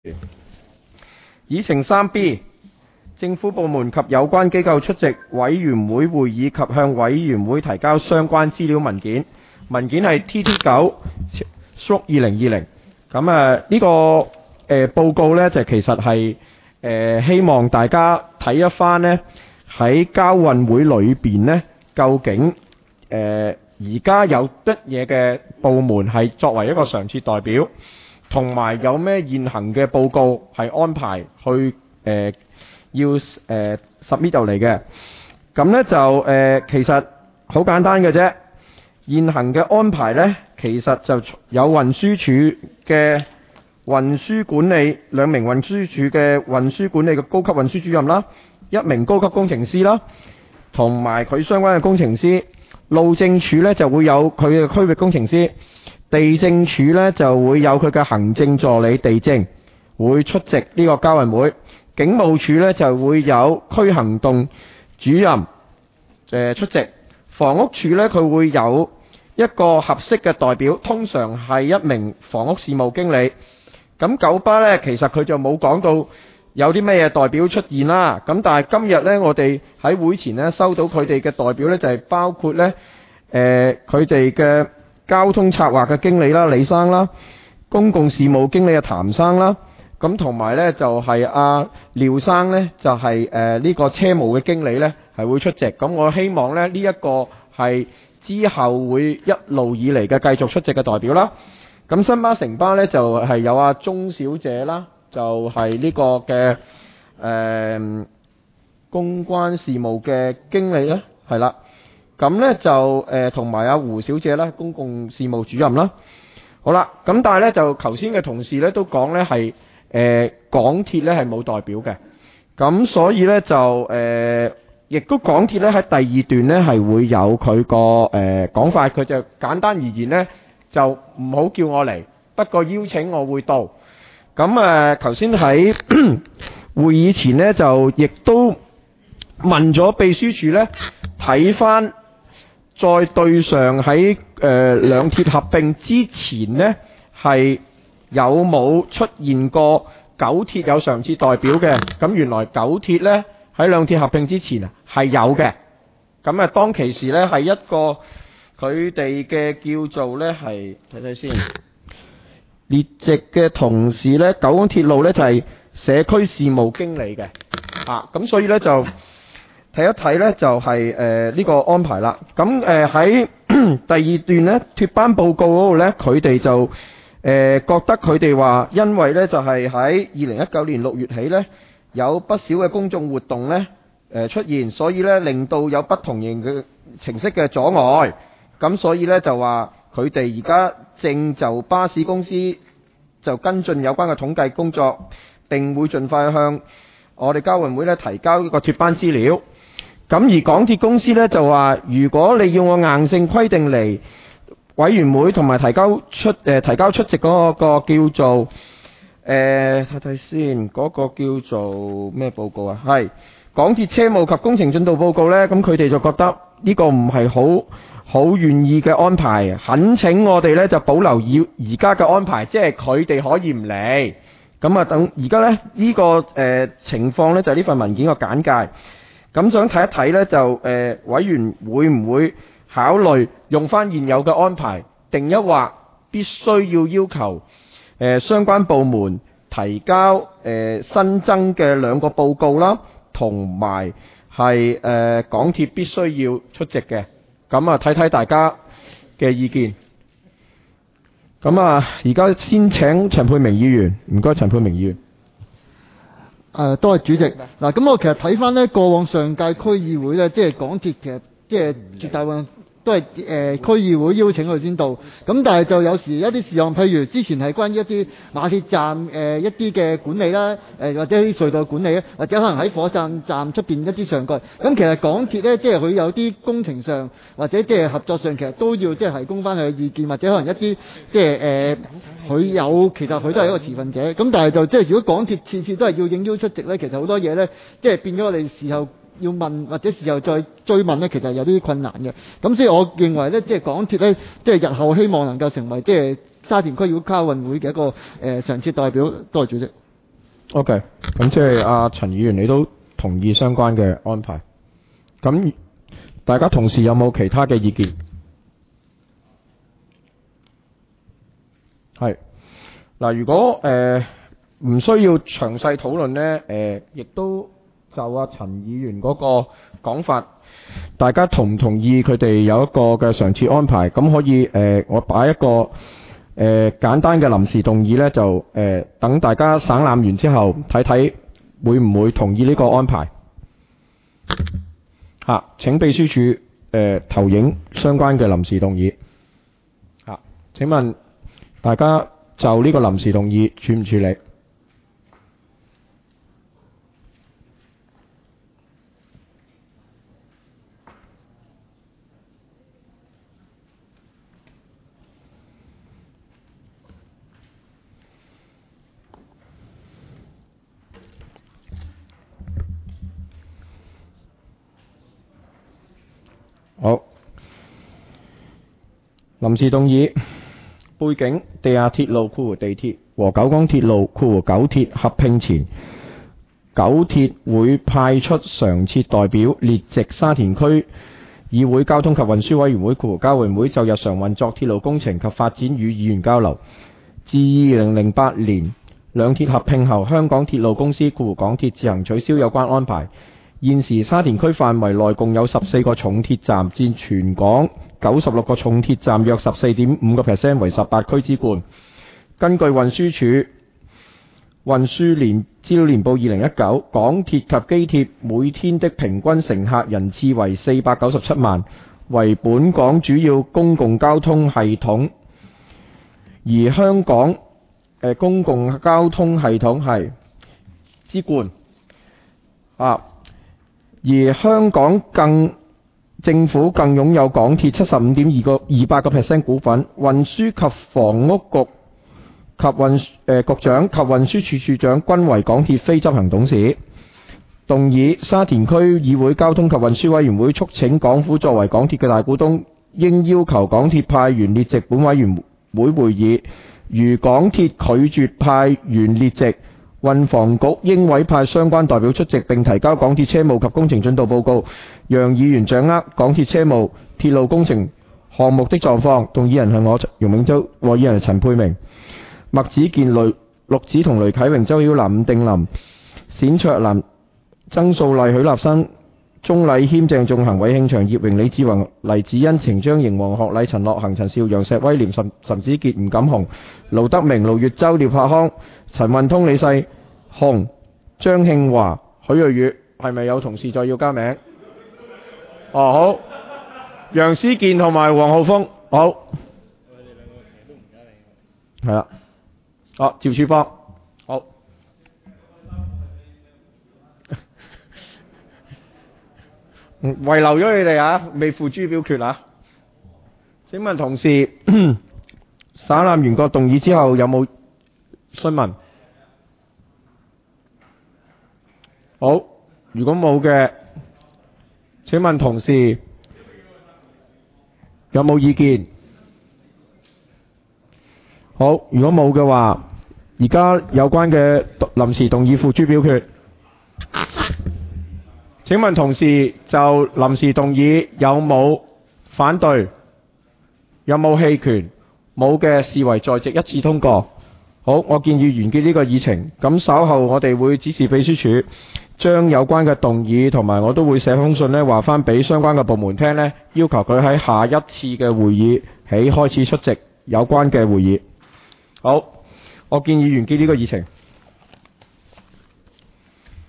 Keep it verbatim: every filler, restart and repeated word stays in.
議程三 B， 政府部門及有關機構出席委員會會議及向委員會提交相關資料文件。文件係 T T 九 二零二零。咁啊呢個誒、呃、報告呢，就其實係誒、呃、希望大家睇一翻呢喺交運會裏邊呢，究竟誒而家有乜嘢嘅部門係作為一個常設代表，同埋有咩現行嘅報告係安排去誒、呃、要誒 submit 就嚟嘅。咁呢就誒、呃、其實好簡單嘅啫。現行嘅安排呢，其實就有運輸署嘅運輸管理兩名運輸署嘅運輸管理嘅高級運輸主任啦，一名高級工程師啦，同埋佢相關嘅工程師。路政署呢就會有佢嘅區域工程師，地政署呢就會有佢嘅行政助理地政會出席呢個交運會。警務處呢就會有區行動主任、呃、出席。房屋署呢佢會有一個合適嘅代表，通常係一名房屋事務經理。咁九巴呢，其實佢就冇講到有啲咩嘢代表出現啦。咁但係今日呢，我哋喺會前呢收到佢哋嘅代表呢，就係包括呢誒佢哋嘅交通策劃嘅經理啦，李生啦，公共事務經理嘅譚生啦，咁同埋呢就係阿廖生呢，就係誒呢個車務嘅經理呢，係會出席。咁我希望呢，呢一個係之後會一路以嚟嘅繼續出席嘅代表啦。咁新巴城巴呢，就係、是、有阿鐘小姐啦，就係、是、呢個嘅誒、呃、公關事務嘅經理啦，係啦。咁呢就誒同埋阿胡小姐啦，公共事務主任啦。好啦，咁但係呢，就頭先嘅同事呢都講呢係誒港鐵呢係冇代表嘅，咁所以呢，就誒。呃亦都港鐵咧喺第二段呢係會有佢個誒講法，佢就簡單而言呢，就唔好叫我嚟，不過邀請我會到。咁誒頭先喺會議前呢，就亦都問咗秘書處呢，睇翻再對上喺誒兩鐵合併之前呢，係有冇出現過九鐵有常設代表嘅？咁原來九鐵呢，喺兩鐵合併之前啊，係有嘅。咁啊，當其時呢，係一個佢哋嘅叫做呢，係睇睇先列席嘅同事呢，九廣鐵路呢，就係社區事務經理嘅啊。咁所以呢，就睇一睇呢，就係誒呢個安排啦。咁誒喺第二段呢，脫班報告嗰度呢，佢哋就誒、呃、覺得佢哋話，因為呢，就係喺二零一九年六月起呢，有不少嘅公眾活動呢誒出現，所以呢令到有不同型嘅程式嘅阻礙，咁所以呢，就話佢哋而家正就巴士公司就跟進有關嘅統計工作，並會盡快向我哋交運會呢提交一個脫班資料。咁而港鐵公司呢，就話，如果你要我硬性規定嚟委員會同埋提交出誒、呃、提交出席嗰個叫做誒睇睇先，嗰、嗰個叫做咩報告啊？係港鐵車務及工程進度報告呢。咁佢哋就覺得呢個唔係好好願意嘅安排，懇請我哋呢就保留以而家嘅安排，即係佢哋可以唔嚟。咁啊，等而家呢，呢、呢個誒、呃、情況呢，就係、是、呢份文件嘅簡介。咁想睇一睇呢，就誒、呃、委員會唔會考慮用翻現有嘅安排，定一劃必須要要求？誒、呃、相關部門提交誒、呃、新增嘅兩個報告啦，同埋係誒港鐵必須要出席嘅。咁啊，睇睇大家嘅意見。咁啊，而家先請陳沛明議員，唔該，陳沛明議員。誒、 呃，多謝主席。嗱，咁我其實睇翻呢過往上屆區議會呢，即係港鐵其實即係絕大部分都係誒、呃、區議會邀請佢先到，咁但係就有時一啲事項，譬如之前係關於一啲馬鐵站誒、呃、一啲嘅管理啦，誒、呃、或者啲隧道管理咧，或者可能喺火車站站出邊一啲上蓋，咁其實港鐵咧即係佢有啲工程上或者即係合作上，其實都要即係提供翻佢嘅意見，或者可能一啲即係誒佢有其實佢都係一個持份者，咁但係就即係如果港鐵次次都係要應邀出席咧，其實好多嘢咧即係變咗我哋事後要問或者事後再追問呢，其實有啲困難嘅。咁所以我認為呢，即係港鐵呢，即係日後希望能夠成為即係沙田區議會交運會嘅一個誒常設代表。多謝主席。 OK，咁即係阿陳議員你都同意相關嘅安排。咁大家同事有冇其他嘅意見？係嗱，如果誒唔、呃、需要詳細討論呢，誒、呃、亦都就阿陳議員嗰個講法，大家同唔同意佢哋有一個嘅常設安排？咁可以誒、呃，我擺一個誒、呃、簡單嘅臨時動議呢，就誒、呃、等大家省覽完之後睇睇會唔會同意呢個安排。嚇、啊！請秘書處誒、呃、投影相關嘅臨時動議。嚇、啊！請問大家就呢個臨時動議處唔處理？好，臨時動議背景：地下鐵路括弧地鐵和九廣鐵路括弧九鐵合併前，九鐵會派出常設代表列席沙田區議會交通及運輸委員會括弧交委員會就日常運作鐵路工程及發展與議員交流。自二零零八年兩鐵合併後，香港鐵路公司括弧港鐵自行取消有關安排。現時沙田區範圍內共有十四個重鐵站，佔全港九十六個重鐵站約十四點五個 percent， 為十八區之冠。根據運輸署運輸年資料年報二零一九，港鐵及機鐵每天的平均乘客人次為四百九十七萬，為本港主要公共交通系統。而香港、呃、公共交通系統係之冠啊。而香港更政府更擁有港鐵七十五點二個二百個 percent 股份，運輸及房屋局及運誒、呃、局長及運輸署署長均為港鐵非執行董事。動議沙田區議會交通及運輸委員會促請港府作為港鐵嘅大股東，應要求港鐵派員列席本委員會會議。如港鐵拒絕派員列席，運房局應委派相關代表出席，並提交港鐵車務及工程進度報告，讓議員掌握港鐵車務鐵路工程項目的狀況。動議人係我容永洲，和議人係陳沛明、麥子健、雷陸子同雷啟榮、周曉南、伍定林、冼卓蘭、曾素麗、許立生、鍾禮謙、鄭仲恒、韋慶祥、葉榮、李志宏、黎子欣、程章瑩、黃學禮、陳樂恒、陳少、楊石威廉、岑岑子傑、吳錦雄、盧德明、盧月洲、廖柏康、陳運通、李世雄、張慶華、許瑞月。係咪有同事再要加名？哦，好，楊思健同埋黃浩峰。好，係啦。哦，趙柱邦。好。遺留咗你哋啊，未付諸表決啊。請問同事省覽完個動議之後有冇詢問？好，如果冇嘅，請問同事有冇意見？好，如果冇嘅話，而家有關嘅臨時動議付諸表決。請問同事就臨時動議有冇反對？有冇棄權？冇嘅視為在席，一致通過。好，我建議完結呢個議程。咁稍後我哋會指示秘書處將有關嘅動議同埋我都會寫封信呢話翻俾相關嘅部門聽呢，要求佢喺下一次嘅會議起開始出席有關嘅會議。好，我建議完結呢個議程。